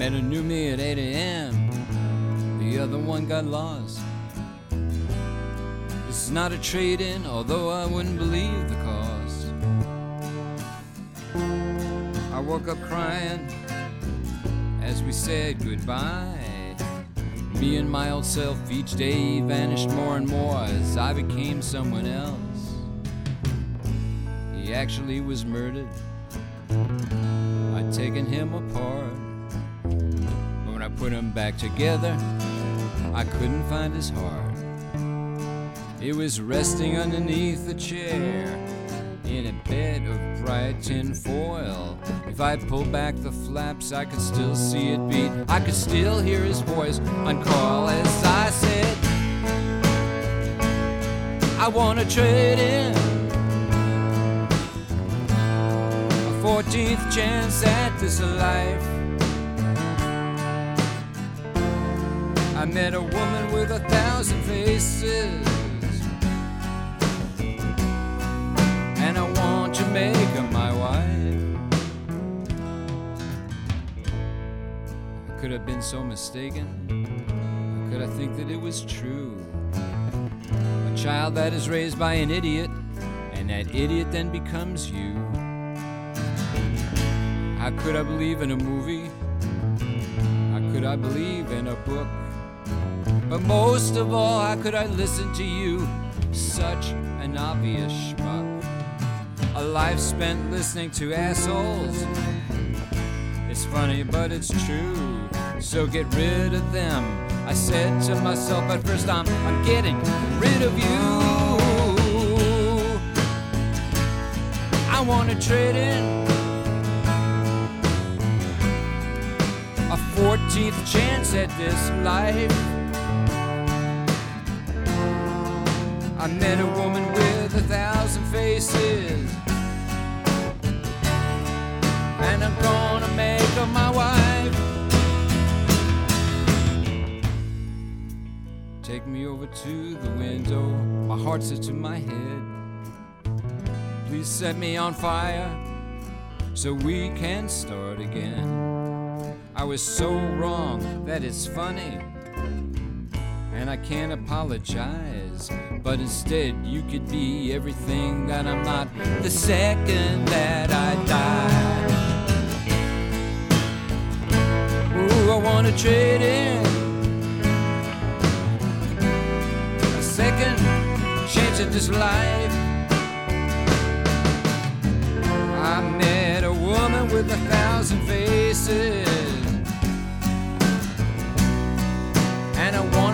met a new me at 8 a.m. The other one got lost. This is not a trade-in, although I wouldn't believe the cost. I woke up crying as we said goodbye. Me and my old self each day vanished more and more as I became someone else. He actually was murdered. I'd taken him apart. But when I put him back together, I couldn't find his heart. It was resting underneath a chair in a bed of bright tin foil. If I pulled back the flaps, I could still see it beat. I could still hear his voice uncoil as I said, I wanna trade in a 14th chance at this life. I met a woman with 1,000 faces, and I want to make her my wife. Could have been so mistaken? Or could I think that it was true? A child that is raised by an idiot, and that idiot then becomes you. How could I believe in a movie? How could I believe in a book? But most of all, how could I listen to you? Such an obvious schmuck. A life spent listening to assholes. It's funny, but it's true. So get rid of them. I said to myself at first, I'm getting rid of you. I want to trade in a 14th chance at this life. I met a woman with 1,000 faces, and I'm gonna make her my wife. Take me over to the window, my heart says to my head, please set me on fire so we can start again. I was so wrong that it's funny, and I can't apologize, but instead you could be everything that I'm not the second that I die. Ooh, I wanna trade in a second chance at this life. I met a woman with 1,000 faces, and I want